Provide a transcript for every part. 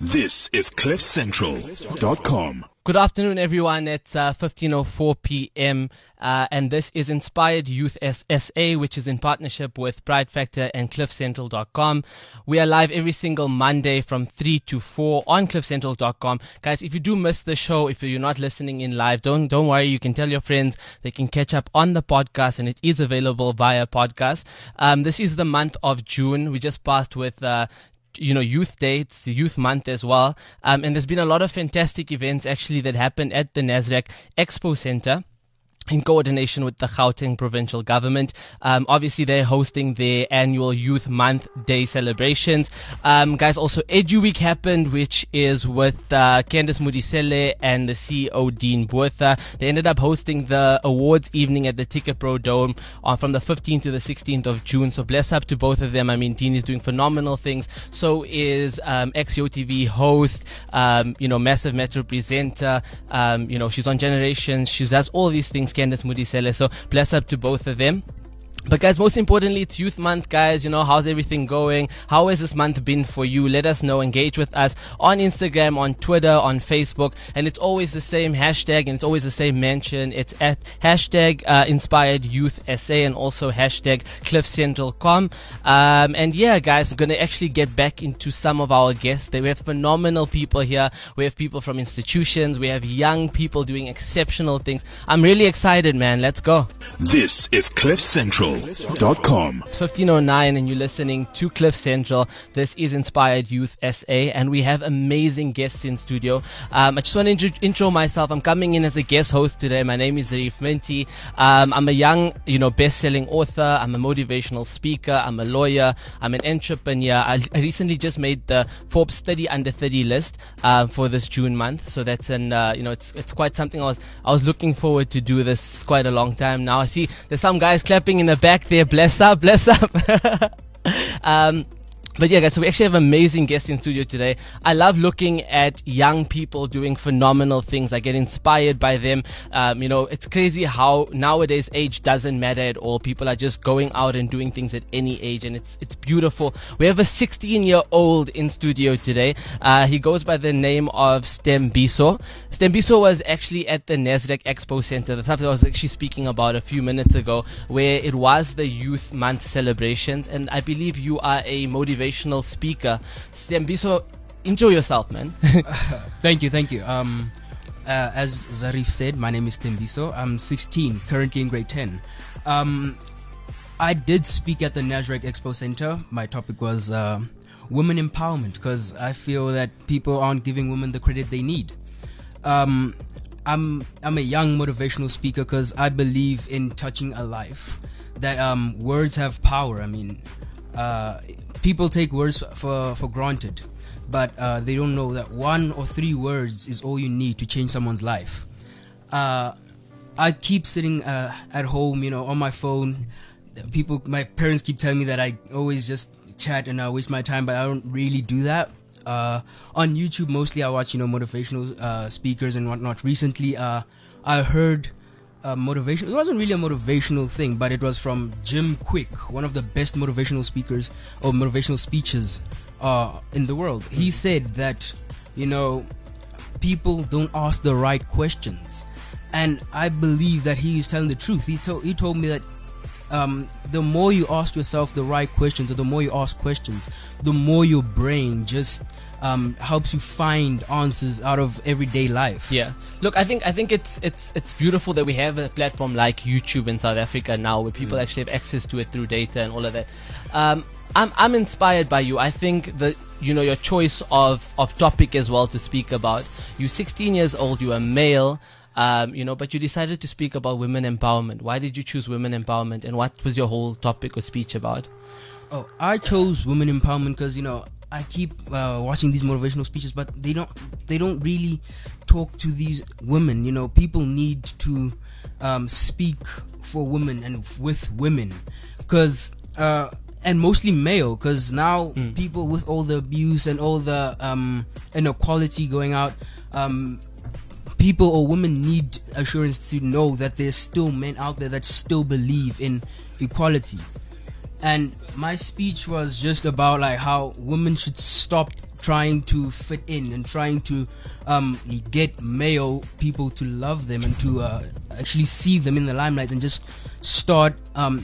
This is CliffCentral.com. Good afternoon, everyone. It's 15:04 p.m. And this is Inspired Youth SA, which is in partnership with Pride Factor and CliffCentral.com. We are live every single Monday from 3 to 4 on CliffCentral.com. Guys, if you do miss the show, if you're not listening in live, don't worry. You can tell your friends. They can catch up on the podcast, and it is available via podcast. This is the month of June. We just passed with Youth Day. It's Youth Month as well. And there's been a lot of fantastic events actually that happened at the Nasrec Expo Center in coordination with the Gauteng provincial government. Obviously they're hosting their annual Youth Month Day celebrations. Guys, also Edu Week happened, which is with Candice Mudisele and the CEO Dean Botha. They ended up hosting the awards evening at the Ticket Pro Dome from the 15th to the 16th of June. So bless up to both of them. I mean, Dean is doing phenomenal things. So is XYO TV host, Massive Metro presenter. She's on Generations. She does all these things, Candice Mudisele. So bless up to both of them. But guys, most importantly, it's Youth Month, guys. How's everything going? How has this month been for you? Let us know. Engage with us on Instagram, on Twitter, on Facebook. And it's always the same hashtag, and it's always the same mention. It's at hashtag Inspired Youth SA and also hashtag CliffCentral.com. And yeah, guys, I'm going to actually get back into some of our guests. We have phenomenal people here. We have people from institutions. We have young people doing exceptional things. I'm really excited, man. Let's go. This is CliffCentral.com. It's 15:09 and you're listening to Cliff Central. This is Inspired Youth SA and we have amazing guests in studio. I just want to intro myself. I'm coming in as a guest host today. My name is Zarif Minty. I'm a young, best-selling author. I'm a motivational speaker. I'm a lawyer. I'm an entrepreneur. I recently just made the Forbes 30 under 30 list for this June month. So that's it's quite something I was looking forward to do this quite a long time now. I see there's some guys clapping in the back there. Bless up. But yeah, guys, so we actually have amazing guests in studio today. I love looking at young people doing phenomenal things. I get inspired by them. It's crazy how nowadays age doesn't matter at all. People are just going out and doing things at any age, and it's beautiful. We have a 16-year-old in studio today. He goes by the name of Stembiso. Stembiso was actually at the Nasrec Expo Center, the stuff that I was actually speaking about a few minutes ago, where it was the Youth Month celebrations, and I believe you are a motivational speaker. Stembiso, enjoy yourself, man. Thank you. As Zarif said, my name is Stembiso. I'm 16, currently in grade 10. I did speak at the Nasrec Expo Center. My topic was women empowerment, because I feel that people aren't giving women the credit they need. I'm a young motivational speaker because I believe in touching a life. That words have power. I mean, people take words for granted, but they don't know that 1 or 3 words is all you need to change someone's life. I keep sitting at home, on my phone. My parents keep telling me that I always just chat and I waste my time, but I don't really do that. On YouTube, mostly I watch, motivational speakers and whatnot. Recently, I heard motivation. It wasn't really a motivational thing, but it was from Jim Quick, one of the best motivational speakers or motivational speeches in the world. He said that people don't ask the right questions, and I believe that he is telling the truth. He told me that the more you ask yourself the right questions, or the more you ask questions, the more your brain just helps you find answers out of everyday life. Yeah. Look, I think it's beautiful that we have a platform like YouTube in South Africa now, where people actually have access to it through data and all of that. I'm inspired by you. I think that your choice of topic as well to speak about. You're 16 years old. You're a male. But you decided to speak about women empowerment. Why did you choose women empowerment, and what was your whole topic or speech about? Oh, I chose women empowerment because I keep watching these motivational speeches, but they don't really talk to these women. People need to speak for women and with women, because and mostly male, because now people, with all the abuse and all the inequality going out, people or women need assurance to know that there's still men out there that still believe in equality. And my speech was just about like how women should stop trying to fit in and trying to get male people to love them and to actually see them in the limelight and just start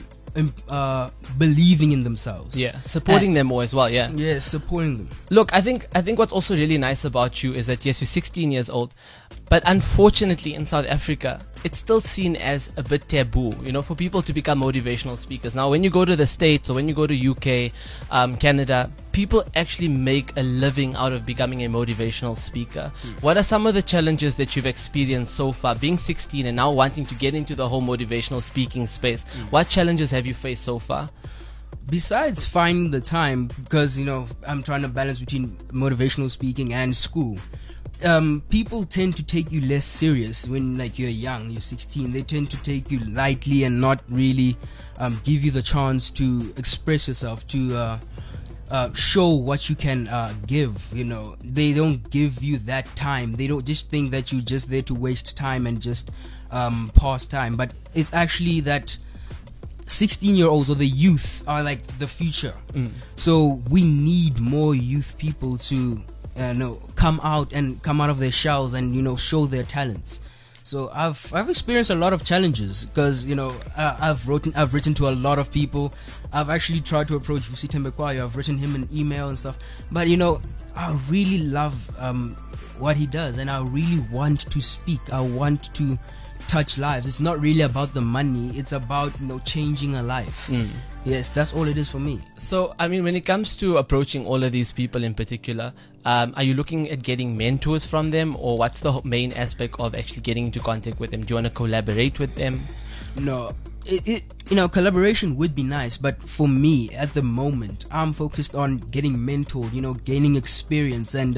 believing in themselves. Yeah, supporting them more as well. Yeah. Yeah, supporting them. Look, I think what's also really nice about you is that yes, you're 16 years old, but unfortunately in South Africa, it's still seen as a bit taboo, for people to become motivational speakers. Now, when you go to the States or when you go to UK, Canada, people actually make a living out of becoming a motivational speaker. What are some of the challenges that you've experienced so far, being 16 and now wanting to get into the whole motivational speaking space? What challenges have you faced so far? Besides finding the time, because I'm trying to balance between motivational speaking and school. People tend to take you less serious when you're young, you're 16. They tend to take you lightly and not really give you the chance to express yourself, to show what you can give. They don't give you that time. They don't just think that you're just there to waste time and just pass time. But it's actually that 16-year-olds or the youth are like the future. So we need more youth people to come out of their shells and show their talents. So I've experienced a lot of challenges because I've written to a lot of people. I've actually tried to approach Vusi Thembekwayo. I've written him an email and stuff. But I really love what he does, and I really want to speak. I want to touch lives. It's not really about the money. It's about changing a life. Yes, that's all it is for me. So, when it comes to approaching all of these people in particular, are you looking at getting mentors from them, or what's the main aspect of actually getting into contact with them? Do you want to collaborate with them? No, collaboration would be nice, but for me at the moment, I'm focused on getting mentored, gaining experience and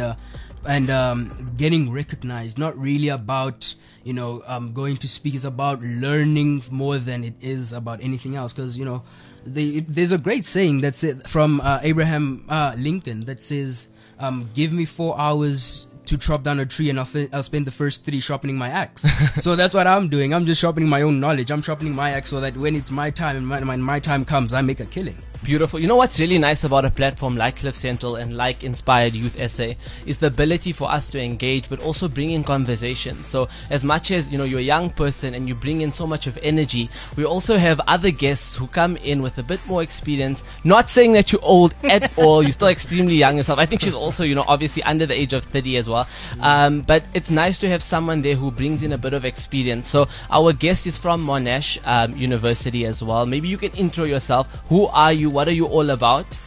getting recognized. Not really about going to speak. It's about learning more than it is about anything else, because there's a great saying that's from Abraham Lincoln that says, give me 4 hours to chop down a tree and I'll spend the first 3 sharpening my axe. So that's what I'm doing. I'm just sharpening my own knowledge. I'm sharpening my axe so that when it's my time and when my time comes, I make a killing. Beautiful. You know what's really nice about a platform like Cliff Central and like Inspired Youth SA is the ability for us to engage, but also bring in conversation. So as much as you're a young person and you bring in so much of energy, we also have other guests who come in with a bit more experience. Not saying that you're old at all. You're still extremely young yourself. I think she's also obviously under the age of 30 as well. But it's nice to have someone there who brings in a bit of experience. So our guest is from Monash University as well. Maybe you can intro yourself. Who are you? What are you all about?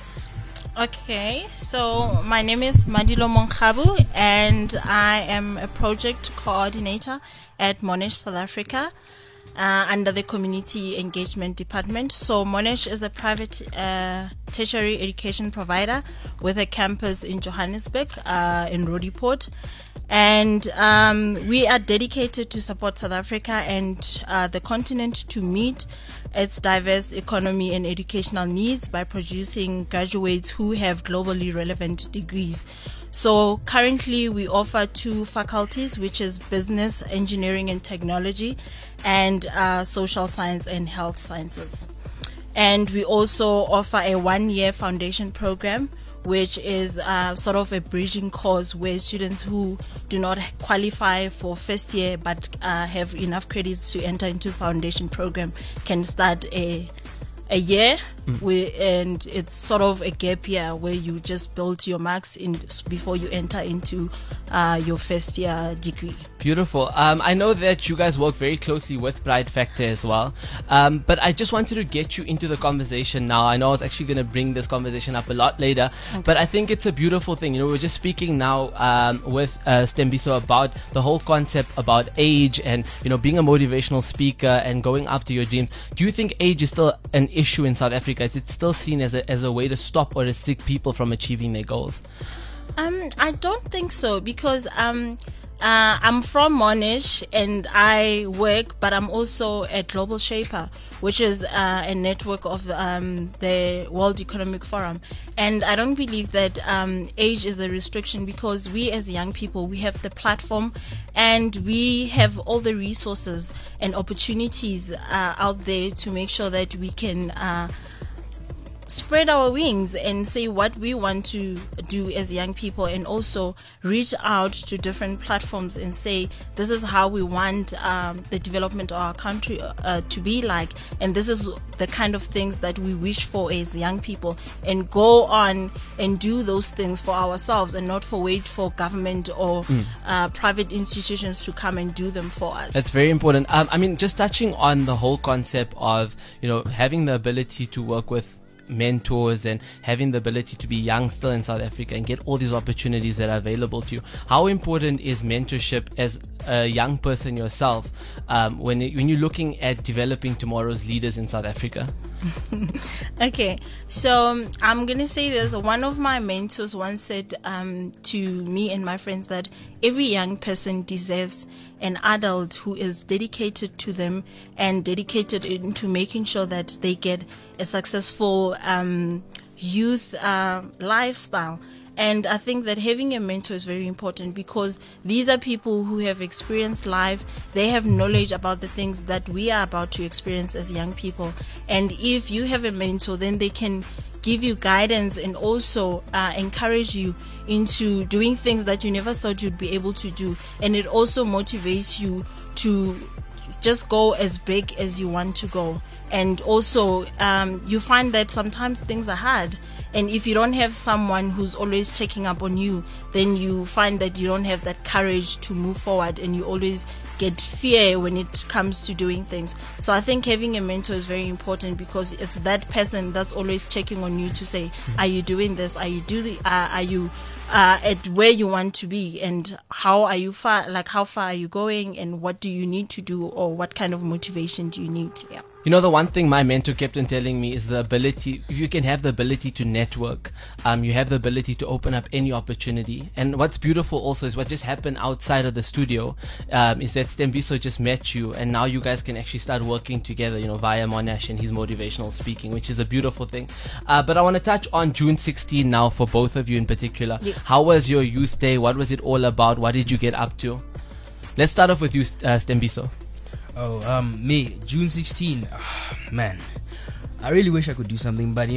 Okay, so my name is Madilo Monkabu and I am a project coordinator at Monash South Africa under the Community Engagement Department. So Monash is a private tertiary education provider with a campus in Johannesburg, in Roodepoort. And we are dedicated to support South Africa and the continent to meet its diverse economy and educational needs by producing graduates who have globally relevant degrees. So currently we offer 2 faculties, which is business, engineering and technology, and social science and health sciences. And we also offer a 1-year foundation program, which is sort of a bridging course where students who do not qualify for first year but have enough credits to enter into the foundation program can start a year, and it's sort of a gap year where you just build your marks in before you enter into your first year degree. Beautiful. I know that you guys work very closely with Pride Factor as well, but I just wanted to get you into the conversation now. I know I was actually going to bring this conversation up a lot later, but I think it's a beautiful thing. We're just speaking now with Stembiso about the whole concept about age and being a motivational speaker and going after your dreams. Do you think age is still an issue in South Africa? Is it still seen as a way to stop or restrict people from achieving their goals? I don't think so, because I'm from Monash and I work, but I'm also a Global Shaper, which is a network of the World Economic Forum. And I don't believe that age is a restriction, because we as young people, we have the platform and we have all the resources and opportunities out there to make sure that we can spread our wings and say what we want to do as young people, and also reach out to different platforms and say this is how we want the development of our country to be like, and this is the kind of things that we wish for as young people, and go on and do those things for ourselves and not wait for government or private institutions to come and do them for us. That's very important. I mean, just touching on the whole concept of, having the ability to work with mentors and having the ability to be young still in South Africa and get all these opportunities that are available to you. How important is mentorship as a young person yourself when you're looking at developing tomorrow's leaders in South Africa? Okay, so I'm gonna say this. One of my mentors once said to me and my friends that every young person deserves an adult who is dedicated to them and dedicated into making sure that they get a successful youth lifestyle. And I think that having a mentor is very important, because these are people who have experienced life. They have knowledge about the things that we are about to experience as young people. And if you have a mentor, then they can give you guidance and also encourage you into doing things that you never thought you'd be able to do. And it also motivates you to just go as big as you want to go. And also you find that sometimes things are hard, and if you don't have someone who's always checking up on you, then you find that you don't have that courage to move forward, and you always get fear when it comes to doing things. So I think having a mentor is very important, because it's that person that's always checking on you to say, are you doing this? Are you at where you want to be, and how far are you going, and what do you need to do, or what kind of motivation do you need? Yeah. The one thing my mentor kept on telling me is the ability, if you can have the ability to network, you have the ability to open up any opportunity. And what's beautiful also is what just happened outside of the studio, is that Stembiso just met you, and now you guys can actually start working together, via Monash and his motivational speaking, which is a beautiful thing. But I want to touch on June 16 now for both of you in particular. Yes. How was your youth day? What was it all about? What did you get up to? Let's start off with you, Stembiso. Me, June 16, man, I really wish I could do something, but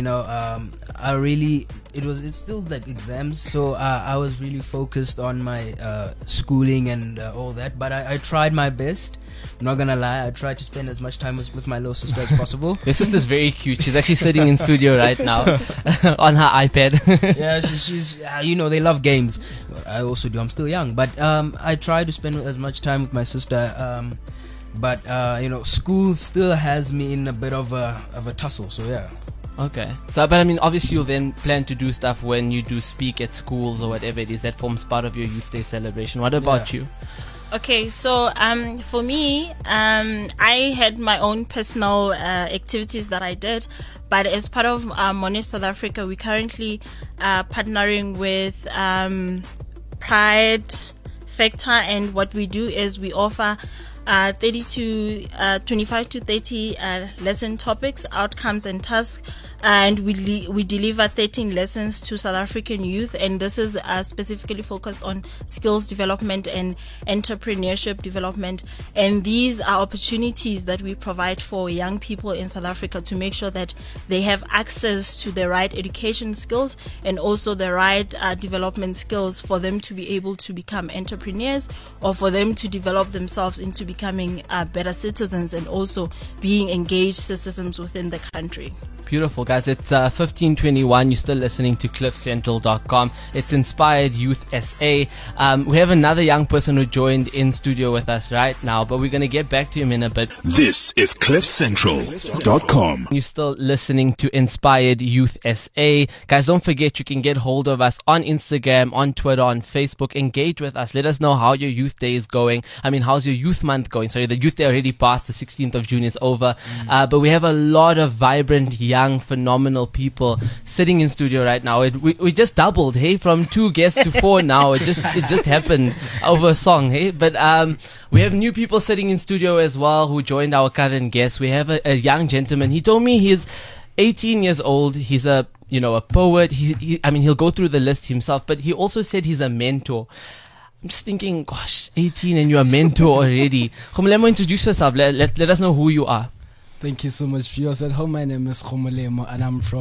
it's still like exams, so I was really focused on my schooling and all that, but I tried my best. I'm not gonna lie, I tried to spend as much time with my little sister as possible. Your sister's very cute. She's actually sitting in studio right now on her iPad. Yeah, she's they love games. I also do. I'm still young, but I try to spend as much time with my sister. But school still has me in a bit of a tussle. So yeah. Okay. So, but I mean, obviously, you'll then plan to do stuff when you do speak at schools or whatever it is that forms part of your Youth Day celebration. What about you? Okay, so for me, I had my own personal activities that I did, but as part of Monash South Africa, we currently partnering with Pride Factor, and what we do is we offer 25 to 30 lesson topics, outcomes and tasks, and we deliver 13 lessons to South African youth, and this is specifically focused on skills development and entrepreneurship development. And these are opportunities that we provide for young people in South Africa to make sure that they have access to the right education skills and also the right development skills for them to be able to become entrepreneurs, or for them to develop themselves into becoming better citizens and also being engaged citizens within the country. Beautiful, guys. It's 15:21. You're still listening to cliffcentral.com. It's Inspired Youth SA. We have another young person who joined in studio with us right now, but we're going to get back to him in a bit. This is cliffcentral.com. You're still listening to Inspired Youth SA. Guys, don't forget you can get hold of us on Instagram, on Twitter, on Facebook. Engage with us. Let us know how your youth day is going. I mean, how's your youth month going? Sorry, the youth day already passed. The 16th of June is over. But we have a lot of vibrant, young, phenomenal people sitting in studio right now. We just doubled, hey, from 2 guests to 4 now. It just happened over a song, hey. But we have new people sitting in studio as well who joined our current guests. We have a young gentleman. He told me he's 18 years old. He's a poet. He'll go through the list himself, but he also said he's a mentor. I'm just thinking, gosh, 18 and you're a mentor already. Khomolemo, introduce yourself. Let us know who you are. Thank you so much, viewers at home. My name is Khomolemo, and I'm from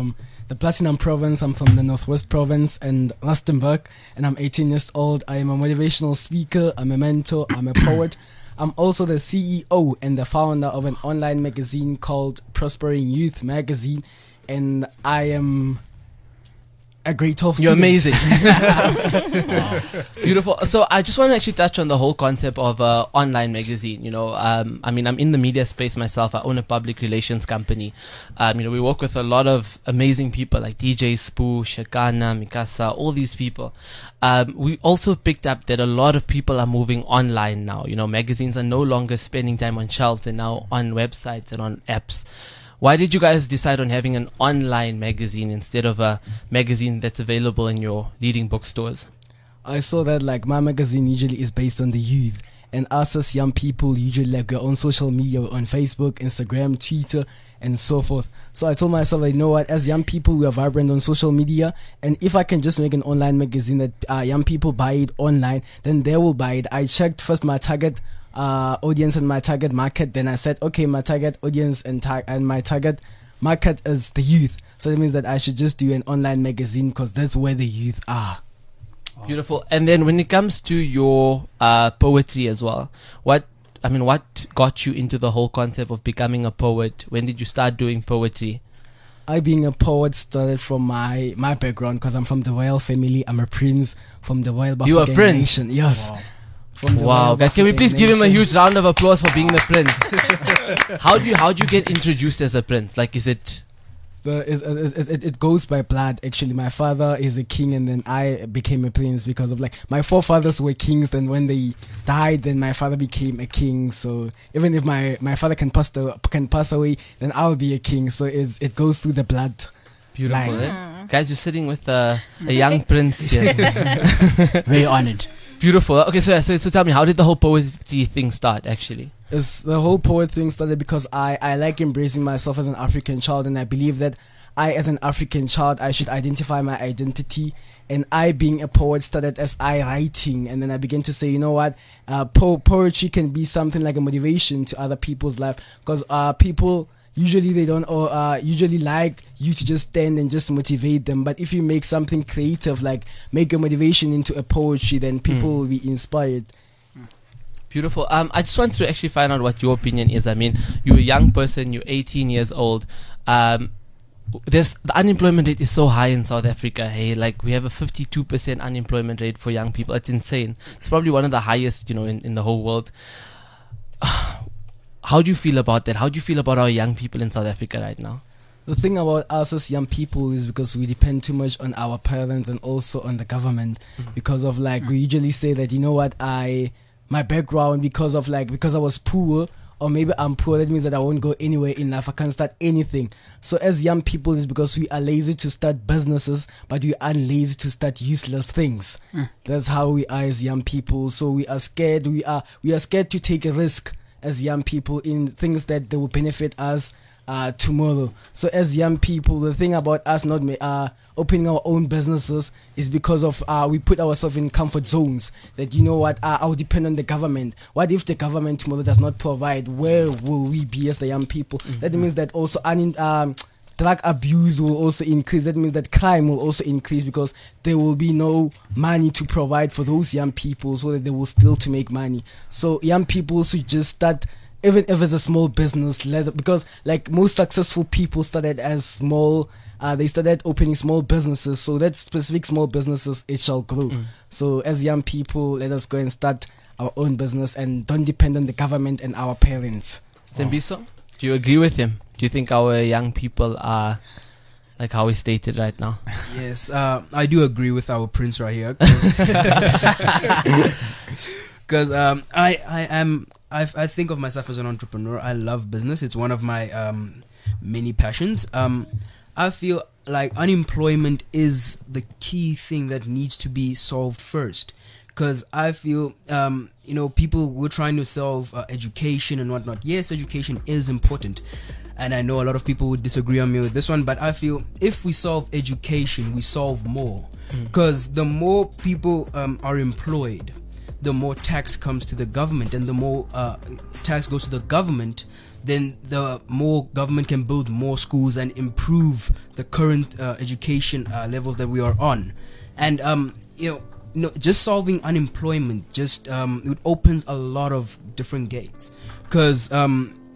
the Platinum Province. I'm from the Northwest Province and Rustenburg, and I'm 18 years old. I am a motivational speaker, I'm a mentor, I'm a poet. I'm also the CEO and the founder of an online magazine called Prospering Youth Magazine, and I am a great top You're student. amazing. Beautiful. So I just want to actually touch on the whole concept of online magazine. You know, I mean, I'm in the media space myself. I own a public relations company. You know, we work with a lot of amazing people like DJ Spoo, Shakana, Mikasa, all these people. We also picked up that a lot of people are moving online now. You know, magazines are no longer spending time on shelves. They're now on websites and on apps. Why did you guys decide on having an online magazine instead of a magazine that's available in your leading bookstores? I saw that like my magazine usually is based on the youth, and us as young people usually like we're on social media, on Facebook, Instagram, Twitter, and so forth. So I told myself, like, you know what, as young people we are vibrant on social media, and if I can just make an online magazine that young people buy it online, then they will buy it. I checked first my target audience and my target market. Then I said, okay, my target audience and my target market is the youth. So that means that I should just do an online magazine because that's where the youth are. Beautiful. And then when it comes to your poetry as well, what got you into the whole concept of becoming a poet? When did you start doing poetry? I, being a poet, started from my background because I'm from the royal family. I'm a prince from the royal Bafokeng You a prince? nation. Yes. Wow. From the Wow, royal guys, can we Bafokeng please give him a nation. huge round of applause for being the prince? How'd you get introduced as a prince? Like, is it... It goes by blood. Actually, my father is a king, and then I became a prince because of like my forefathers were kings. Then when they died, then my father became a king. So even if my father can pass away, then I'll be a king. So it goes through the blood. Beautiful, line. eh? Guys, you're sitting with a young prince here. Very honored. Beautiful. Okay, so tell me, how did the whole poetry thing start, actually? The whole poet thing started because I like embracing myself as an African child, and I believe that I, as an African child, I should identify my identity. And I, being a poet, started as I writing, and then I began to say, you know what, poetry can be something like a motivation to other people's life, because people usually they don't usually like you to just stand and just motivate them. But if you make something creative, like make a motivation into a poetry, then people will be inspired. Beautiful. I just want to actually find out what your opinion is. I mean, you're a young person, you're 18 years old. The unemployment rate is so high in South Africa. Hey, like we have a 52% unemployment rate for young people. It's insane. It's probably one of the highest, in the whole world. How do you feel about that? How do you feel about our young people in South Africa right now? The thing about us as young people is because we depend too much on our parents and also on the government, because of like we usually say that, you know what, my background, because I was poor, or maybe I'm poor, that means that I won't go anywhere in life. I can't start anything. So as young people, it's because we are lazy to start businesses, but we are lazy to start useless things. That's how we are as young people. So we are scared. We are scared to take a risk as young people in things that they will benefit us tomorrow. So as young people, the thing about us not opening our own businesses is because of we put ourselves in comfort zones, that, you know what, I'll depend on the government. What if the government tomorrow does not provide? Where will we be as the young people? That means that also drug abuse will also increase. That means that crime will also increase, because there will be no money to provide for those young people, so that they will still to make money. So young people should just start, even if it's a small business, because like most successful people started as small, they started opening small businesses, so that specific small businesses, it shall grow. So as young people, let us go and start our own business and don't depend on the government and our parents. Tembiso, do you agree with him? Do you think our young people are like how he stated right now? Yes, I do agree with our prince right here. Because I think of myself as an entrepreneur. I love business. It's one of my many passions. I feel like unemployment is the key thing that needs to be solved first. Because I feel, people were trying to solve education and whatnot. Yes, education is important. And I know a lot of people would disagree on me with this one, but I feel if we solve education, we solve more. Because the more people are employed, the more tax comes to the government, and the more tax goes to the government, then the more government can build more schools and improve the current education levels that we are on. And just solving unemployment it opens a lot of different gates, because a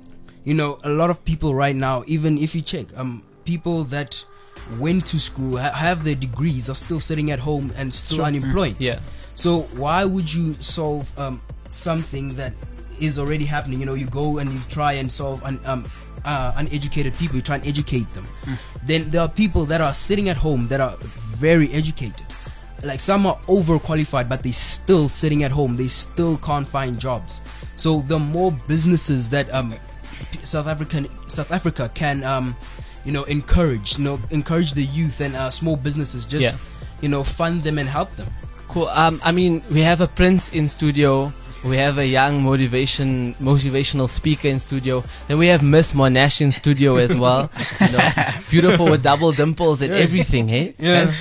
lot of people right now, even if you check, people that went to school, have their degrees, are still sitting at home and still unemployed. Yeah. So why would you solve something that is already happening? You go and you try and solve uneducated people. You try and educate them. Then there are people that are sitting at home that are very educated. Like, some are overqualified, but they still sitting at home. They still can't find jobs. So the more businesses that South Africa can encourage the youth and small businesses, fund them and help them. Cool. We have a Prince in studio. We have a young motivational speaker in studio. Then we have Miss Monash in studio as well. Beautiful with double dimples and everything, hey? Yes.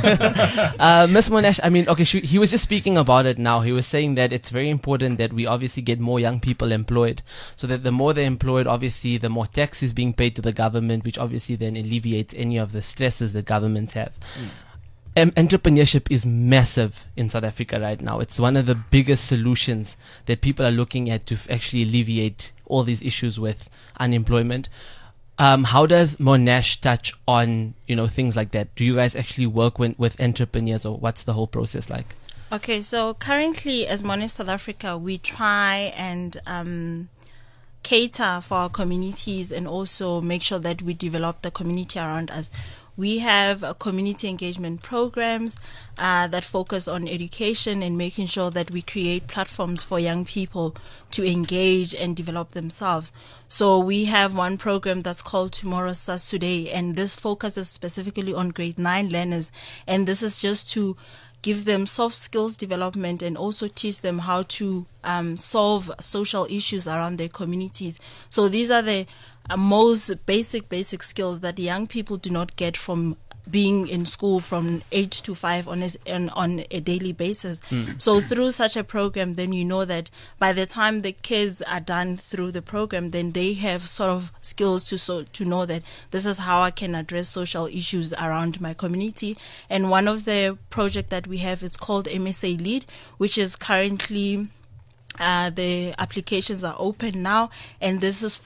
Miss Monash, he was just speaking about it now. He was saying that it's very important that we obviously get more young people employed, so that the more they're employed, obviously, the more tax is being paid to the government, which obviously then alleviates any of the stresses that governments have. Entrepreneurship is massive in South Africa right now. It's one of the biggest solutions that people are looking at to actually alleviate all these issues with unemployment. How does Monash touch on things like that? Do you guys actually work with entrepreneurs, or what's the whole process like? Okay, so currently as Monash South Africa, we try and cater for our communities and also make sure that we develop the community around us. We have community engagement programs that focus on education and making sure that we create platforms for young people to engage and develop themselves. So we have one program that's called Tomorrow Starts Today, and this focuses specifically on grade 9 learners. And this is just to give them soft skills development and also teach them how to solve social issues around their communities. So these are the most basic skills that young people do not get from being in school from 8 to 5 on a daily basis. So through such a program, then that by the time the kids are done through the program, then they have sort of skills to know that this is how I can address social issues around my community. And one of the project that we have is called MSA Lead, which is currently the applications are open now, and this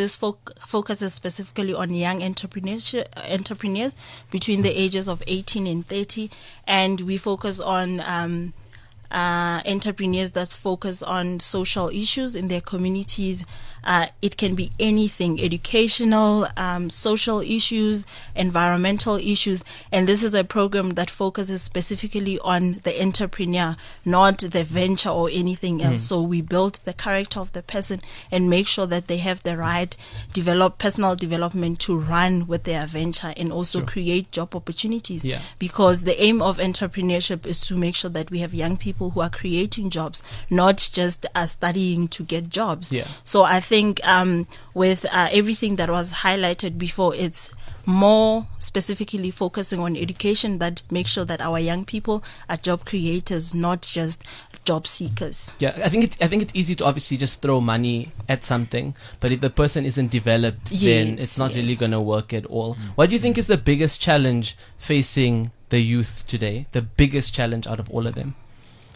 focuses specifically on young entrepreneurs between the ages of 18 and 30, and we focus on entrepreneurs that focus on social issues in their communities. It can be anything: educational, social issues, environmental issues. And this is a program that focuses specifically on the entrepreneur, not the venture or anything else. So we build the character of the person and make sure that they have the right personal development to run with their venture and also create job opportunities. Yeah. Because the aim of entrepreneurship is to make sure that we have young people who are creating jobs, not just studying to get jobs. Yeah. So I think with everything that was highlighted before, it's more specifically focusing on education that makes sure that our young people are job creators, not just job seekers. Yeah, I think it's easy to obviously just throw money at something, but if the person isn't developed, then it's not really going to work at all. What do you think is the biggest challenge facing the youth today? The biggest challenge out of all of them?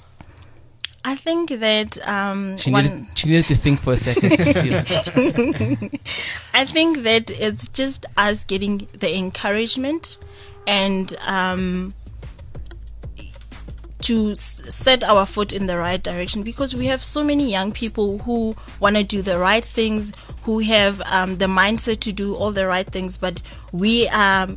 I think that she needed to think for a second. I think that it's just us getting the encouragement and to set our foot in the right direction, because we have so many young people who want to do the right things, who have the mindset to do all the right things, but we are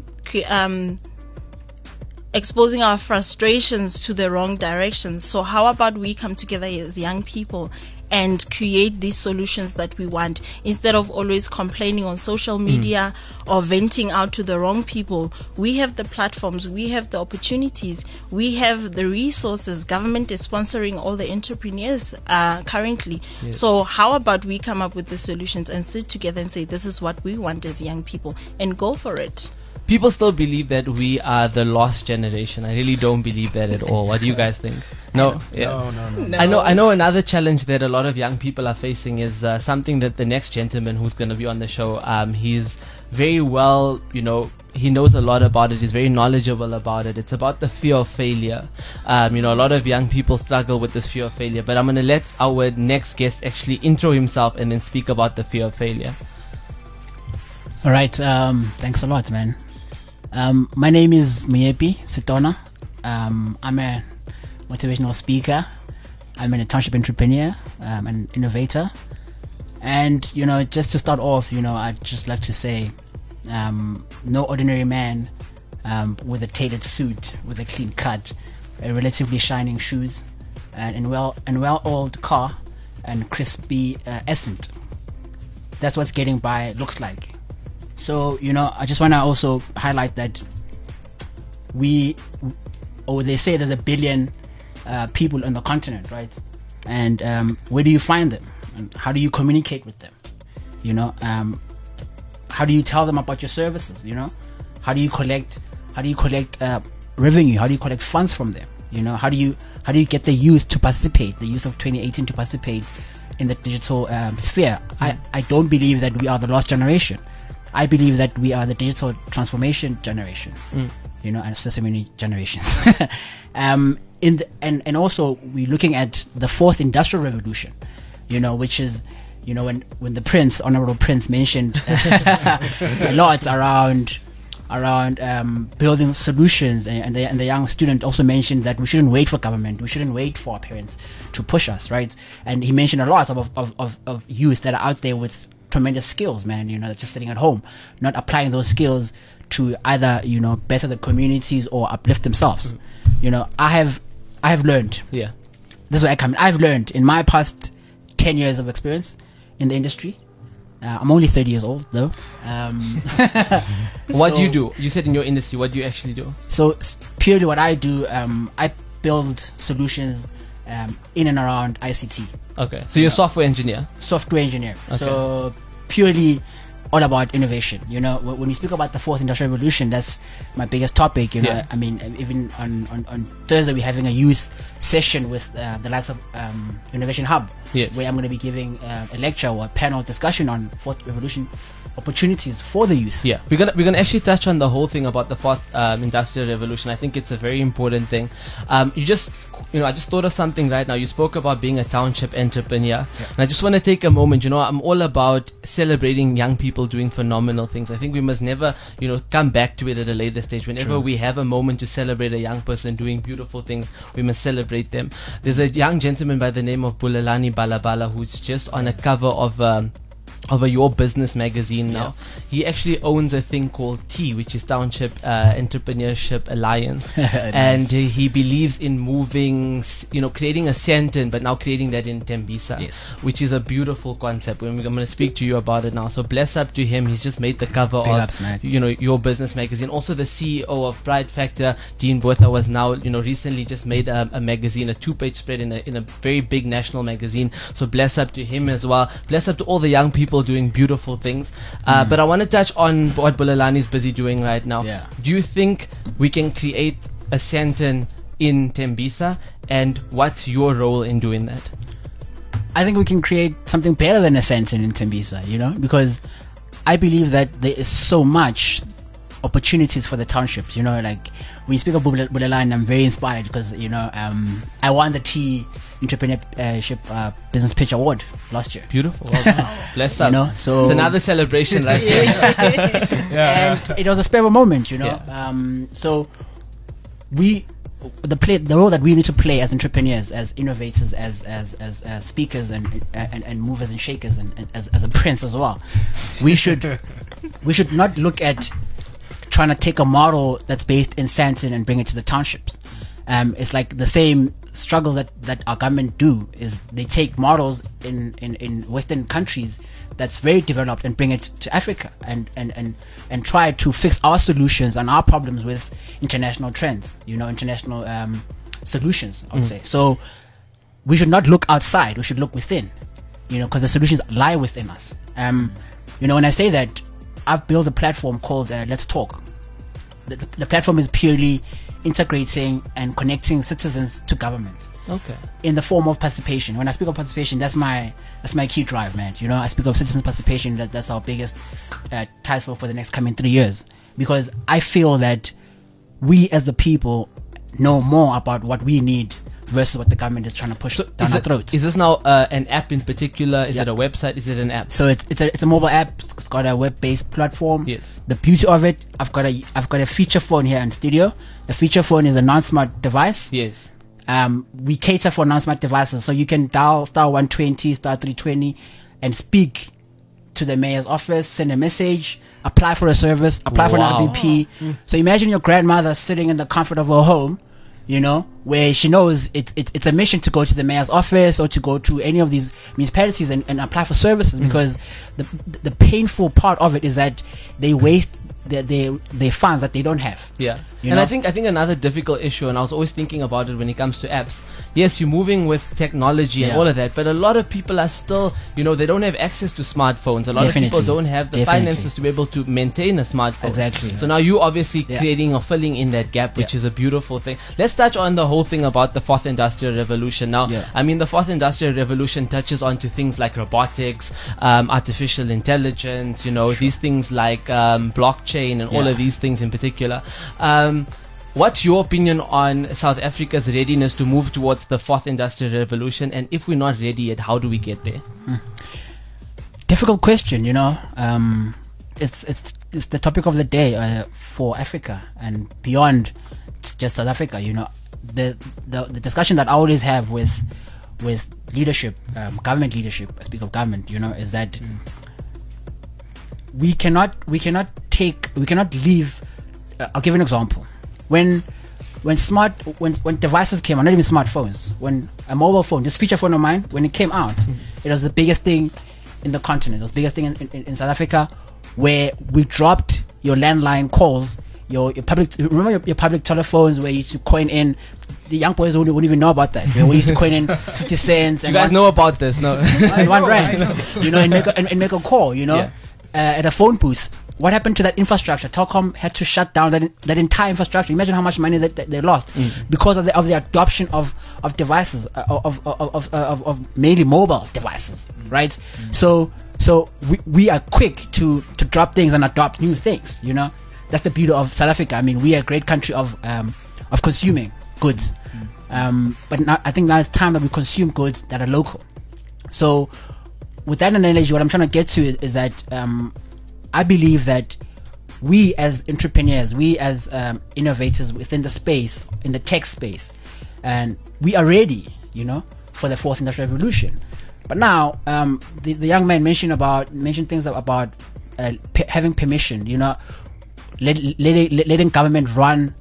exposing our frustrations to the wrong directions. So how about we come together as young people and create these solutions that we want, instead of always complaining on social media or venting out to the wrong people? We have the platforms, we have the opportunities, we have the resources. Government is sponsoring all the entrepreneurs currently. Yes. So how about we come up with the solutions and sit together and say, this is what we want as young people, and go for it. people still believe that we are the lost generation. I really don't believe that at all. What do you guys think? No? Yeah. No. I know another challenge that a lot of young people are facing is something that the next gentleman who's going to be on the show, he's very well, he knows a lot about it. He's very knowledgeable about it. It's about the fear of failure. A lot of young people struggle with this fear of failure, but I'm going to let our next guest actually intro himself and then speak about the fear of failure. All right. Thanks a lot, man. My name is Muyepi Sitona. I'm a motivational speaker. I'm a township entrepreneur, an innovator. And, just to start off, I'd just like to say, no ordinary man with a tailored suit, with a clean cut, a relatively shining shoes, and well-oiled car, and crispy accent. That's what's getting by looks like. So, I just want to also highlight that they say there's 1 billion people on the continent, right? And where do you find them? And how do you communicate with them? How do you tell them about your services? How do you collect revenue? How do you collect funds from them? How do you get the youth to participate, the youth of 2018 to participate in the digital sphere? I don't believe that we are the lost generation. I believe that we are the digital transformation generation. And so many generations. And also we're looking at the 4th industrial revolution, which is, when the Honorable Prince mentioned a lot around building solutions, and the young student also mentioned that we shouldn't wait for government, we shouldn't wait for our parents to push us, right? And he mentioned a lot of youth that are out there with tremendous skills, man, just sitting at home, not applying those skills to either, better the communities or uplift themselves. I have learned. Yeah. This is where I come in. I've learned in my past 10 years of experience in the industry. I'm only 30 years old, though. What do you do? You said in your industry, what do you actually do? So purely what I do, I build solutions in and around ICT. Okay. So you're a software engineer? Software engineer. Okay. So purely all about innovation. When we speak about the 4th industrial revolution, that's my biggest topic. Yeah. I mean, even on Thursday we're having a youth session with the likes of Innovation Hub, yes, where I'm going to be giving a lecture or a panel discussion on 4th revolution opportunities for the youth. Yeah, we're gonna actually touch on the whole thing about the 4th industrial revolution. I think it's a very important thing. I just thought of something right now. You spoke about being a township entrepreneur, and I just want to take a moment. I'm all about celebrating young people doing phenomenal things. I think we must never, come back to it at a later stage. Whenever we have a moment to celebrate a young person doing beautiful things, we must celebrate them. There's a young gentleman by the name of Bulelani Balabala who's just on a cover of a Your Business magazine now. He actually owns a thing called T, which is Township Entrepreneurship Alliance. Nice. And he believes in moving, creating a Sandton, but now creating that in Tembisa, Yes. which is a beautiful concept. I'm going to speak to you about it now. So bless up to him. He's just made the cover Big of, ups, man. Your Business magazine. Also the CEO of Pride Factor, Dean Botha, was now, recently just made a magazine, a 2-page spread in a very big national magazine. So bless up to him as well. Bless up to all the young people doing beautiful things. But I want to touch on what Bulelani's busy doing right now. Yeah. Do you think we can create a Sandton in Tembisa? And what's your role in doing that? I think we can create something better than a Sandton in Tembisa, because I believe that there is so much opportunities for the townships. Like when you speak of Bulelani, I'm very inspired because I won the T Entrepreneurship Business Pitch Award last year. Beautiful. Well done. Bless up. So it's another celebration right here. And it was a spare moment, So the role that we need to play as entrepreneurs, as innovators, as speakers and movers and shakers, and as a prince as well. We should not look at trying to take a model that's based in Sandton and bring it to the townships. It's like the same struggle that our government do, is they take models in Western countries that's very developed and bring it to Africa and try to fix our solutions and our problems with international trends, international solutions, I would say. So we should not look outside, we should look within, because the solutions lie within us. When I say that, I've built a platform called Let's Talk. the platform is purely integrating and connecting citizens to government. Okay. In the form of participation. When I speak of participation, that's my key drive, man. You know, I speak of citizen participation. That's our biggest title for the next coming 3 years, because I feel that we as the people know more about what we need versus what the government is trying to push down our throats. Is this now an app in particular? Is Yeah. it a website? Is it an app? So it's a mobile app. It's got a web-based platform. Yes. The beauty of it, I've got a feature phone here in studio. A feature phone is a non-smart device. Yes. We cater for non-smart devices, so you can dial *120, *320, and speak to the mayor's office, send a message, apply for a service, apply for Wow. an RDP. So imagine your grandmother sitting in the comfort of her home, you know, where she knows it's a mission to go to the mayor's office or to go to any of these municipalities and apply for services, because the painful part of it is that they waste their funds that they don't have. Yeah. You And know? I think another difficult issue, and I was always thinking about it when it comes to apps. Yes, you're moving with technology and Yeah. all of that, but a lot of people are still, you know, they don't have access to smartphones. A lot of people Definitely. don't have the Definitely. finances to be able to maintain a smartphone. Exactly. So now you obviously Yeah. creating or filling in that gap, which Yeah. is a beautiful thing. Let's touch on the whole thing about the fourth industrial revolution. Now, Yeah. I mean, the fourth industrial revolution touches onto things like robotics, artificial intelligence, you know, these things like blockchain and all Yeah. of these things in particular. What's your opinion on South Africa's readiness to move towards the fourth industrial revolution? And if we're not ready yet, how do we get there? Difficult question, you know. It's the topic of the day for Africa and beyond. It's just South Africa, you know. The discussion that I always have with leadership, government leadership, I speak of government, you know, is that we cannot leave. I'll give you an example. When devices came out, not even smartphones, when a mobile phone, this feature phone of mine, when it came out, it was the biggest thing in the continent. It was the biggest thing in South Africa, where we dropped your landline calls, your public. Remember your public telephones where you used to coin in. The young boys wouldn't even know about that. You know, we used to coin in 50 cents. You guys know about this, no? And one rand, you know, and make a call, you know, Yeah. at a phone booth. What happened to that infrastructure? Telkom had to shut down that entire infrastructure. Imagine how much money that they lost because of the adoption of devices, of mainly mobile devices, right? So we are quick to drop things and adopt new things. You know, that's the beauty of South Africa. I mean, we are a great country of consuming goods, but now, I think now it's time that we consume goods that are local. So, with that analogy, what I'm trying to get to is that I believe that we as entrepreneurs, we as innovators within the space, in the tech space, and we are ready, you know, for the fourth industrial revolution. But now, the young man mentioned things about having permission, you know, letting government run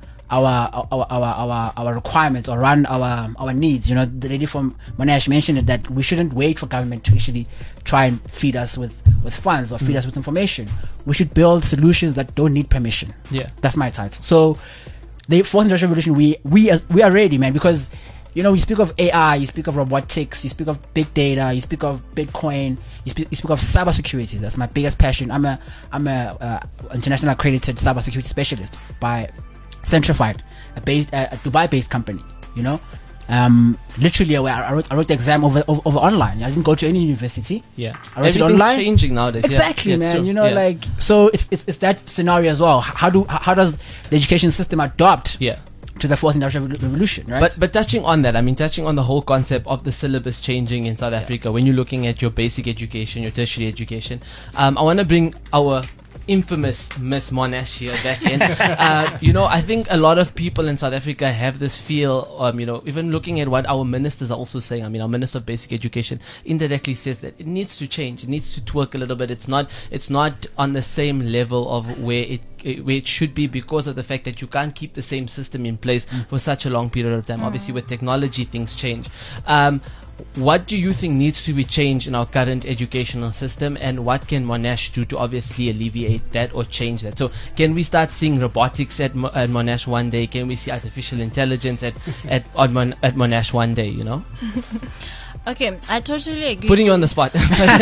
our requirements or run our needs. You know, the lady from Monash mentioned it, that we shouldn't wait for government to actually try and feed us with funds or feed us with information. We should build solutions that don't need permission. Yeah. That's my title. So the fourth industrial revolution, we are ready, man, because you know, you speak of AI, you speak of robotics, you speak of big data, you speak of Bitcoin, you speak of cybersecurity. That's my biggest passion. I'm a international accredited cybersecurity specialist by Centrified, a Dubai-based company. You know, literally, I wrote the exam over online. I didn't go to any university. Yeah, I wrote it everything's online. changing nowadays. Exactly, yeah, man. true. You know, Yeah. like, so it's that scenario as well. How does the education system adopt Yeah. to the fourth industrial revolution, right? But touching on that, I mean, touching on the whole concept of the syllabus changing in South Africa, when you're looking at your basic education, your tertiary education, I want to bring our infamous Miss Monash here back in. You know, I think a lot of people in South Africa have this feel, you know, even looking at what our ministers are also saying. I mean, our Minister of Basic Education indirectly says that it needs to change. It needs to twerk a little bit. It's not on the same level of where it should be, because of the fact that you can't keep the same system in place for such a long period of time. Obviously, with technology, things change. what do you think needs to be changed in our current educational system, and what can Monash do to obviously alleviate that or change that? So can we start seeing robotics at Monash one day? Can we see artificial intelligence at Monash one day, you know? Okay, I totally agree. Putting you on the spot.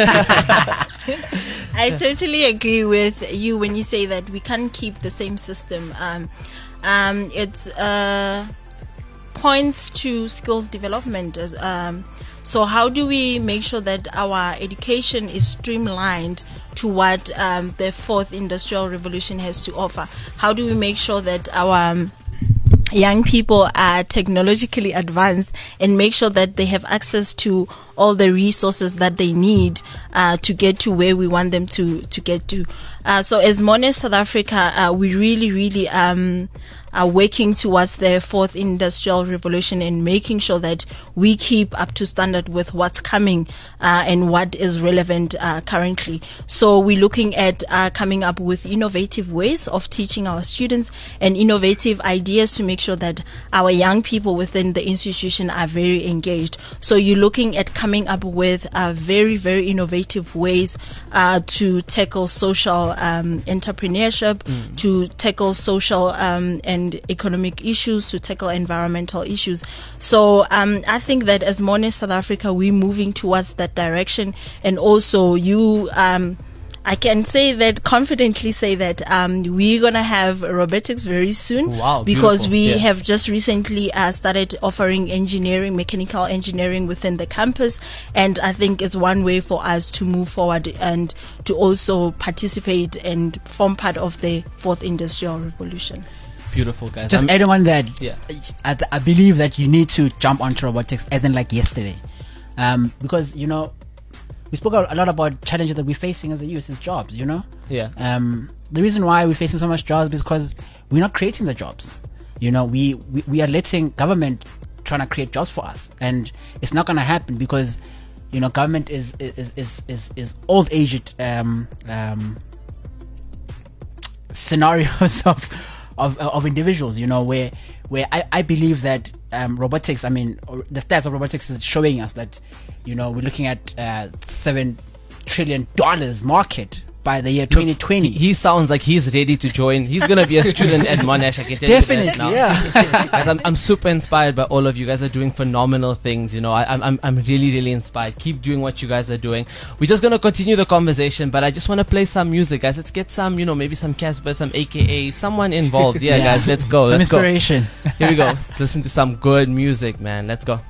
I totally agree with you when you say that we can't keep the same system. It's points to skills development. So how do we make sure that our education is streamlined to what the fourth industrial revolution has to offer? How do we make sure that our young people are technologically advanced and make sure that they have access to all the resources that they need to get to where we want them to get to? So as Monash South Africa, we really are working towards the fourth industrial revolution and making sure that we keep up to standard with what's coming and what is relevant currently. So we're looking at coming up with innovative ways of teaching our students and innovative ideas to make sure that our young people within the institution are very engaged. So you're looking at coming up with very innovative ways to tackle social entrepreneurship, to tackle social and economic issues, to tackle environmental issues. So I think that as Monash South Africa, we're moving towards that direction. And also I can say that, confidently say that we're going to have robotics very soon. Wow, because we yeah. have just recently started offering engineering, mechanical engineering within the campus. And I think it's one way for us to move forward and to also participate and form part of the fourth industrial revolution. Beautiful, guys. Just adding on that, Yeah. I believe that you need to jump onto robotics as in like yesterday. Because, you know, we spoke a lot about challenges that we're facing as a youth, is jobs, you know? Yeah. The reason why we're facing so much jobs is because we're not creating the jobs. You know, we are letting government trying to create jobs for us. And it's not going to happen because, you know, government is old-aged scenarios of individuals, you know, where I believe that robotics, I mean, the stats of robotics is showing us that, you know, we're looking at $7 trillion market by the year 2020. He sounds like he's ready to join. He's going to be a student at Monash. I can tell Definitely, you that now. yeah. Guys, I'm super inspired by all of you. Guys are doing phenomenal things. You know, I'm really inspired. Keep doing what you guys are doing. We're just going to continue the conversation, but I just want to play some music, guys. Let's get some, you know, maybe some Casper, some AKA, someone involved. Yeah, guys, let's go. Some Let's go. inspiration. Here we go. Listen to some good music, man. Let's go.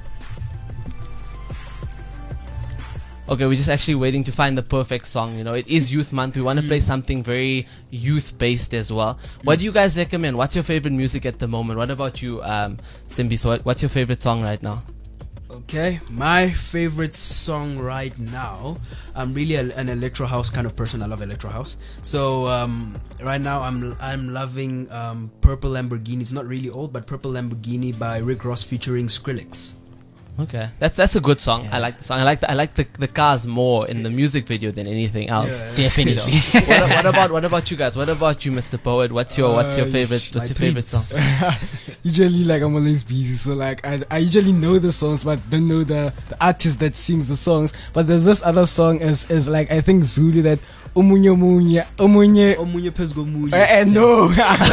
Okay, we're just actually waiting to find the perfect song. You know, it is Youth Month. We want to play something very youth-based as well. What do you guys recommend? What's your favorite music at the moment? What about you, Simbi? So what's your favorite song right now? Okay, my favorite song right now, I'm really an electro house kind of person. I love electro house. So right now I'm loving Purple Lamborghini. It's not really old, but Purple Lamborghini by Rick Ross featuring Skrillex. Okay, that's a good song. Yeah. I like the song. I like the cars more in the music video than anything else. Yeah. Definitely. What about you guys? What about you, Mr. Poet? What's your favorite? What's your favorite song? Usually, like, I'm always busy, so like I usually know the songs but don't know the artist that sings the songs. But there's this other song is like, I think Zulu, that Omunye Pesgo Munye. no.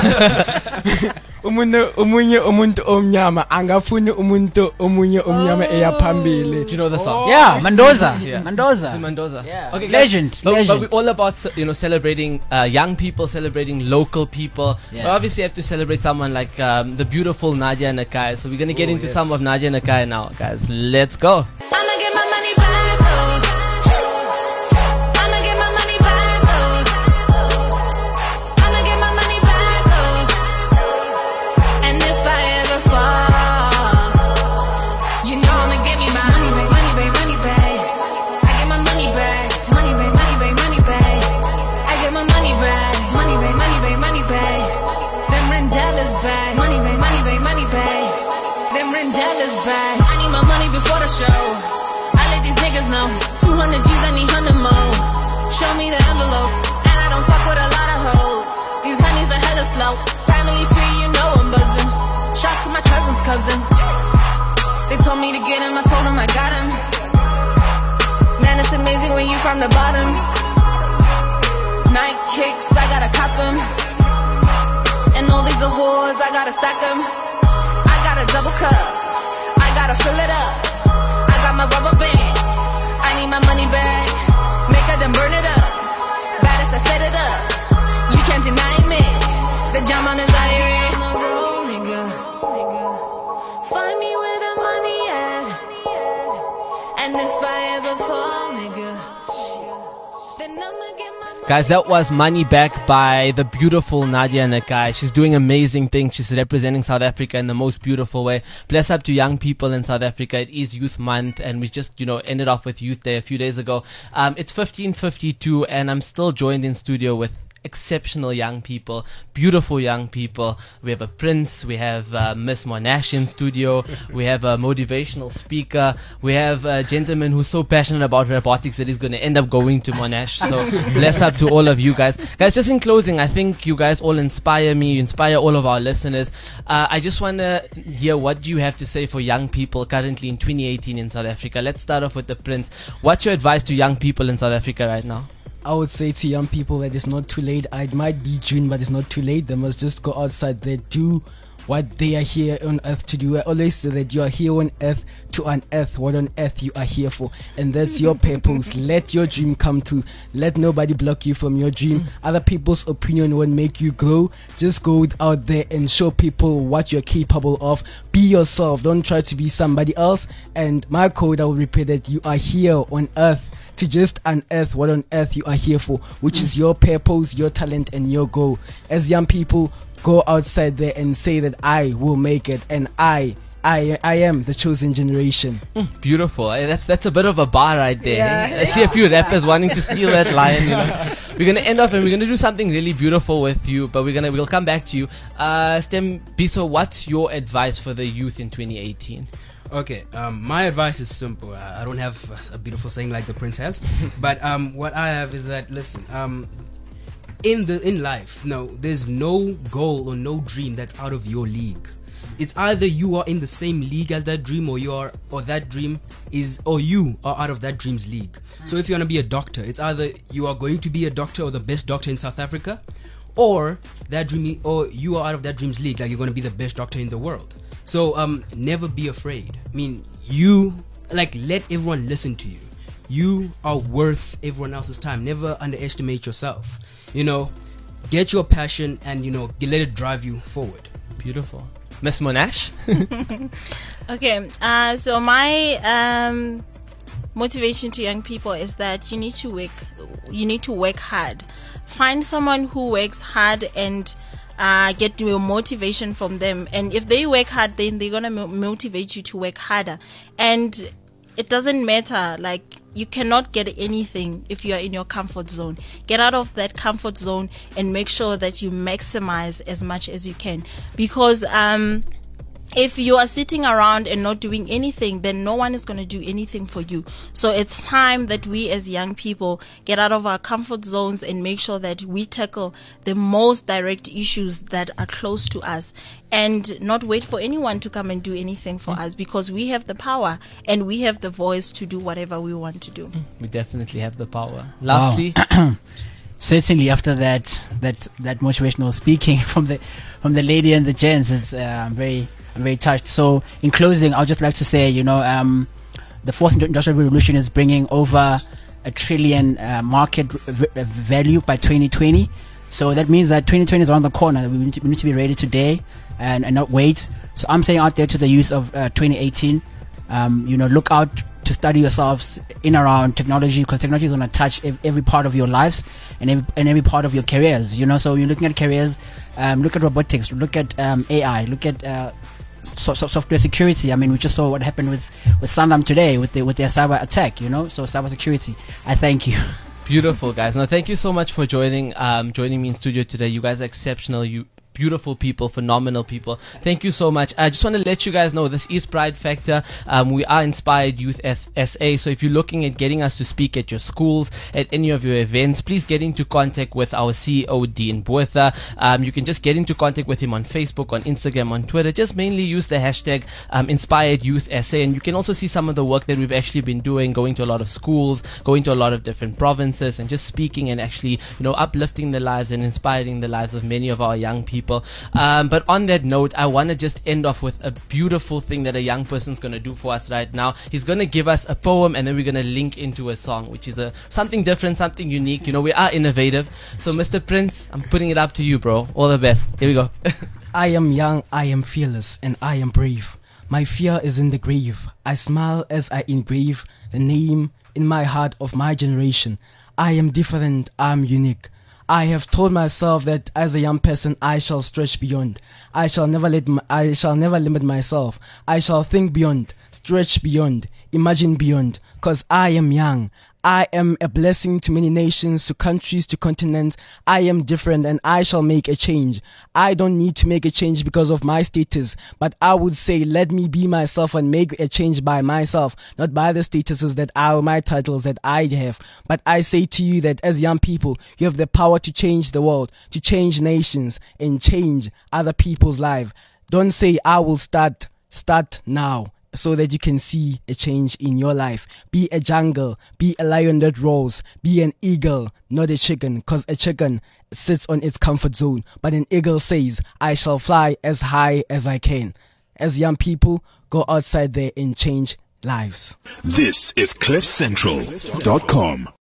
Omunye umuntu omnyama angafuni umuntu omunye omnyama eya phambili. Do you know the song? Yeah, Mendoza. Yeah. Mendoza. Yeah. Okay, guys, legend. But we're all about, you know, celebrating young people, celebrating local people. Yeah. We obviously have to celebrate someone like the beautiful Nadia Nakai. So we're gonna get into some of Nadia Nakai now, guys. Let's go. I'ma get my money back, oh. I'ma get my money back, oh. I'ma get my money back, oh. And if I ever fall, you know I'ma get me my money back. I get my money back, money back. I get my money back, money back. Them Rendella's back, money back. Them Rendella's back. I need my money before the show. I let these niggas know. 200 G's, I need 100 more. Show me the envelope. And I don't fuck with a lot of hoes. These honeys are hella slow. Family tree, you know I'm buzzing. Shots to my cousin's cousin. They told told me to get him, I told him I got him. Man, it's amazing when you from the bottom. Night kicks, I gotta cop them. And all these awards, I gotta stack them. I got a double cup, I gotta fill it up. I got my rubber bands, I need my money back. Make her then burn it up, baddest I set it up. You can't deny me, the jam on is iron. On the road, nigga. Find me where the money at. And if I ever fall, nigga, then I'ma get my money. Guys, that was Money Back by the beautiful Nadia Nakai. She's doing amazing things. She's representing South Africa in the most beautiful way. Bless up to young people in South Africa. It is Youth Month, and we just, ended off with Youth Day a few days ago. It's 15:52, and I'm still joined in studio with exceptional young people, beautiful young people. We have a Prince, we have Miss Monash in studio, we have a motivational speaker, we have a gentleman who's so passionate about robotics that he's going to end up going to Monash. So bless up to all of you guys. Guys, just in closing, I think you guys all inspire me, you inspire all of our listeners. I just want to hear what you have to say for young people currently in 2018 in South Africa. Let's start off with the Prince. What's your advice to young people in South Africa right now? I would say to young people that it's not too late. It might be June, but it's not too late. They must just go outside there, do what they are here on earth to do. I always say that you are here on earth to unearth what on earth you are here for. And that's your purpose. Let your dream come true. Let nobody block you from your dream. Other people's opinion won't make you grow. Just go out there and show people what you're capable of. Be yourself. Don't try to be somebody else. And my code, I will repeat that you are here on earth to just unearth what on earth you are here for, which is your purpose, your talent, and your goal. As young people, go outside there and say that I will make it, and I am the chosen generation. Beautiful. That's a bit of a bar right there. I see a few rappers wanting to steal that line. We're gonna end off and we're gonna do something really beautiful with you, but we'll come back to you. Stembiso, what's your advice for the youth in 2018? Okay, my advice is simple. I don't have a beautiful saying like the Prince has, but what I have is that, listen, in life, no, there's no goal or no dream that's out of your league. It's either you are in the same league as that dream, or you are out of that dream's league. So if you want to be a doctor, it's either you are going to be a doctor or the best doctor in South Africa, or you are out of that dream's league, like you're going to be the best doctor in the world. So never be afraid. I mean, let everyone listen to you. You are worth everyone else's time. Never underestimate yourself. Get your passion and let it drive you forward. Beautiful. Miss Monash? Okay, so my motivation to young people is that you need to work hard. Find someone who works hard and get your motivation from them. And if they work hard, then they're gonna motivate you to work harder. And it doesn't matter, you cannot get anything if you are in your comfort zone. Get out of that comfort zone and make sure that you maximize as much as you can, because if you are sitting around and not doing anything, then no one is going to do anything for you. So it's time that we as young people get out of our comfort zones and make sure that we tackle the most direct issues that are close to us, and not wait for anyone to come and do anything for us, because we have the power and we have the voice to do whatever we want to do. We definitely have the power. Lastly, certainly after that motivational speaking from the lady and the gents, it's I'm very touched. So in closing, I would just like to say, the fourth industrial revolution is bringing over $1 trillion market value by 2020. So that means that 2020 is around the corner. We need to be ready today and not wait. So I'm saying out there to the youth of 2018, look out to study yourselves in around technology, because technology is going to touch every part of your lives and every part of your careers. So you're looking at careers, look at robotics, look at AI, look at software security. I mean, we just saw what happened with Sanlam today with their cyber attack. So cyber security. I thank you. Beautiful, guys. Now, thank you so much for joining me in studio today. You guys are exceptional. You beautiful people, phenomenal people. Thank you so much. I just want to let you guys know this is Pride Factor. We are Inspired Youth SA. So if you're looking at getting us to speak at your schools, at any of your events, please get into contact with our CEO, Dean Botha. You can just get into contact with him on Facebook, on Instagram, on Twitter. Just mainly use the hashtag Inspired Youth SA. And you can also see some of the work that we've actually been doing, going to a lot of schools, going to a lot of different provinces, and just speaking and actually, uplifting the lives and inspiring the lives of many of our young people. But on that note, I want to just end off with a beautiful thing that a young person's going to do for us right now. He's going to give us a poem, and then we're going to link into a song, which is something different, something unique. We are innovative. So Mr. Prince, I'm putting it up to you, bro. All the best. Here we go. I am young, I am fearless, and I am brave. My fear is in the grave. I smile as I engrave the name in my heart of my generation. I am different, I am unique. I have told myself that as a young person I shall stretch beyond. I shall never limit myself. I shall think beyond, stretch beyond, imagine beyond, 'cause I am young. I am a blessing to many nations, to countries, to continents. I am different and I shall make a change. I don't need to make a change because of my status, but I would say let me be myself and make a change by myself, not by the statuses that are my titles that I have. But I say to you that as young people, you have the power to change the world, to change nations and change other people's lives. Don't say I will start now, so that you can see a change in your life. Be a jungle, be a lion that roars, be an eagle, not a chicken, 'cause a chicken sits on its comfort zone, but an eagle says, I shall fly as high as I can. As young people, go outside there and change lives. This is CliffCentral.com.